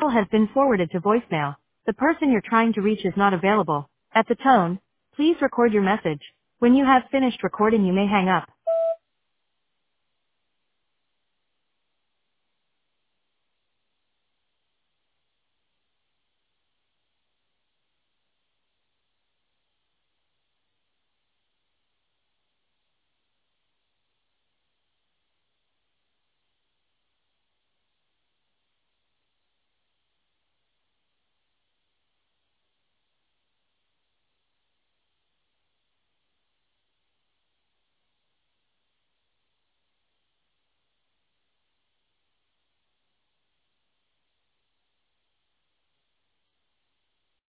call has been forwarded to voicemail. The person you're trying to reach is not available. At the tone, please record your message. When you have finished recording, you may hang up.